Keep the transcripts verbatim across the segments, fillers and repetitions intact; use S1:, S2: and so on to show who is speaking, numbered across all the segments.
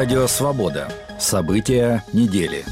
S1: Радио «Свобода». События недели.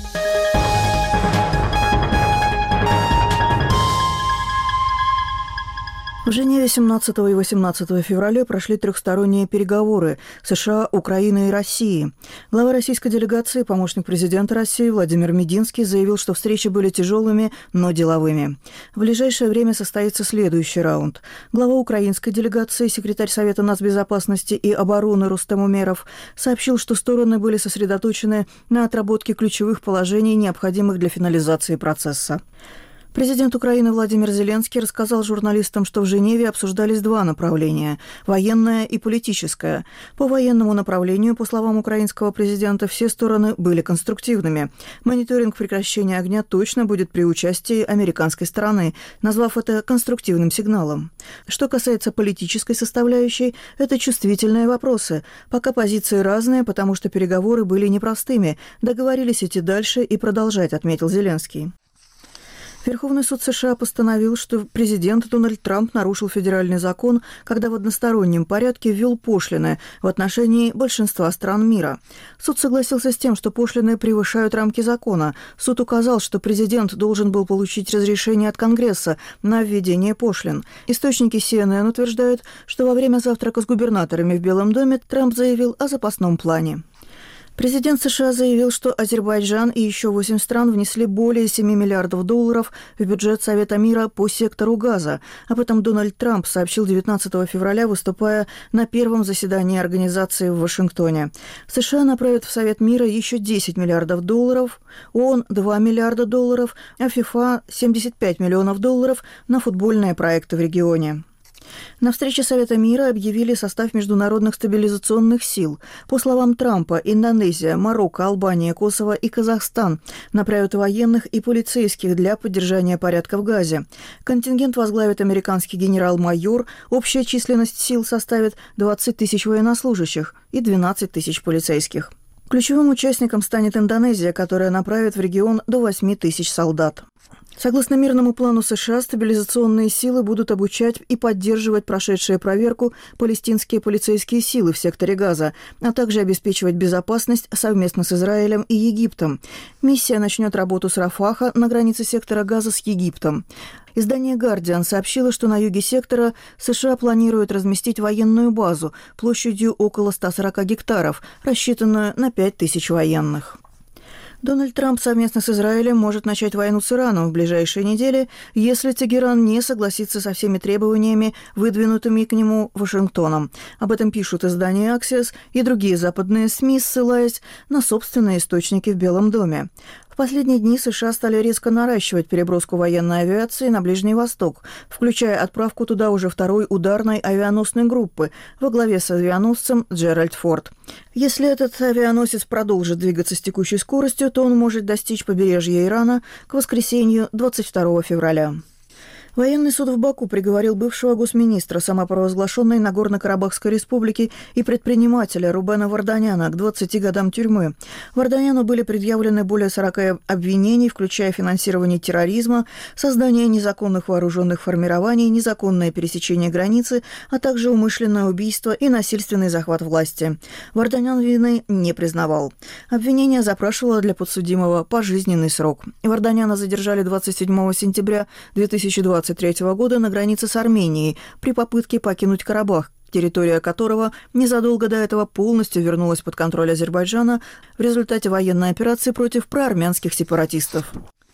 S2: В Женеве семнадцатого и восемнадцатого февраля прошли трехсторонние переговоры США, Украины и России. Глава российской делегации, помощник президента России Владимир Мединский заявил, что встречи были тяжелыми, но деловыми. В ближайшее время состоится следующий раунд. Глава украинской делегации, секретарь Совета нацбезопасности и обороны Рустем Умеров, сообщил, что стороны были сосредоточены на отработке ключевых положений, необходимых для финализации процесса. Президент Украины Владимир Зеленский рассказал журналистам, что в Женеве обсуждались два направления – военное и политическое. По военному направлению, по словам украинского президента, все стороны были конструктивными. Мониторинг прекращения огня точно будет при участии американской стороны, назвав это конструктивным сигналом. Что касается политической составляющей, это чувствительные вопросы. Пока позиции разные, потому что переговоры были непростыми. Договорились идти дальше и продолжать, отметил Зеленский. Верховный суд США постановил, что президент Дональд Трамп нарушил федеральный закон, когда в одностороннем порядке ввел пошлины в отношении большинства стран мира. Суд согласился с тем, что пошлины превышают рамки закона. Суд указал, что президент должен был получить разрешение от Конгресса на введение пошлин. Источники си эн эн утверждают, что во время завтрака с губернаторами в Белом доме Трамп заявил о запасном плане. Президент США заявил, что Азербайджан и еще восемь стран внесли более семи миллиардов долларов в бюджет Совета мира по сектору газа. Об этом Дональд Трамп сообщил девятнадцатого февраля, выступая на первом заседании организации в Вашингтоне. США направят в Совет мира еще десять миллиардов долларов, ООН – два миллиарда долларов, а ФИФА – семьдесят пять миллионов долларов на футбольные проекты в регионе. На встрече Совета мира объявили состав международных стабилизационных сил. По словам Трампа, Индонезия, Марокко, Албания, Косово и Казахстан направят военных и полицейских для поддержания порядка в Газе. Контингент возглавит американский генерал-майор. Общая численность сил составит двадцать тысяч военнослужащих и двенадцать тысяч полицейских. Ключевым участником станет Индонезия, которая направит в регион до восемь тысяч солдат. Согласно мирному плану США, стабилизационные силы будут обучать и поддерживать прошедшие проверку палестинские полицейские силы в секторе Газа, а также обеспечивать безопасность совместно с Израилем и Египтом. Миссия начнет работу с Рафаха на границе сектора Газа с Египтом. Издание «Гардиан» сообщило, что на юге сектора США планируют разместить военную базу площадью около ста сорока гектаров, рассчитанную на пять тысяч военных. Дональд Трамп совместно с Израилем может начать войну с Ираном в ближайшие недели, если Тегеран не согласится со всеми требованиями, выдвинутыми к нему Вашингтоном. Об этом пишут издания «Аксиос» и другие западные СМИ, ссылаясь на собственные источники в Белом доме. В последние дни США стали резко наращивать переброску военной авиации на Ближний Восток, включая отправку туда уже второй ударной авианосной группы во главе с авианосцем Джеральд Форд. Если этот авианосец продолжит двигаться с текущей скоростью, то он может достичь побережья Ирана к воскресенью двадцать второго февраля. Военный суд в Баку приговорил бывшего госминистра самопровозглашенной Нагорно-Карабахской республики и предпринимателя Рубена Варданяна к двадцати годам тюрьмы. Варданяну были предъявлены более сорока обвинений, включая финансирование терроризма, создание незаконных вооруженных формирований, незаконное пересечение границы, а также умышленное убийство и насильственный захват власти. Варданян вины не признавал. Обвинение запрашивало для подсудимого пожизненный срок. Варданяна задержали двадцать седьмого сентября две тысячи двадцать третьего года на границе с Арменией при попытке покинуть Карабах, территория которого незадолго до этого полностью вернулась под контроль Азербайджана в результате военной операции против проармянских сепаратистов.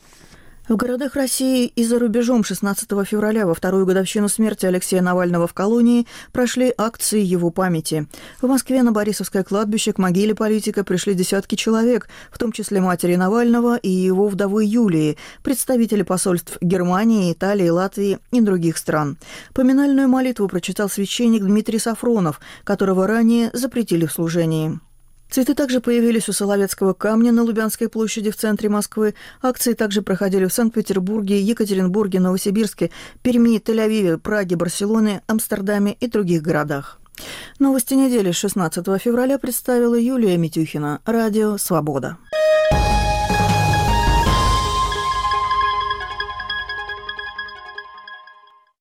S2: В городах России и за рубежом шестнадцатого февраля, во вторую годовщину смерти Алексея Навального в колонии, прошли акции его памяти. В Москве на Борисовское кладбище к могиле политика пришли десятки человек, в том числе матери Навального и его вдовы Юлии, представители посольств Германии, Италии, Латвии и других стран. Поминальную молитву прочитал священник Дмитрий Сафронов, которого ранее запретили в служении. Цветы также появились у Соловецкого камня на Лубянской площади в центре Москвы. Акции также проходили в Санкт-Петербурге, Екатеринбурге, Новосибирске, Перми, Тель-Авиве, Праге, Барселоне, Амстердаме и других городах. Новости недели с шестнадцатого февраля представила Юлия Митюхина. Радио «Свобода».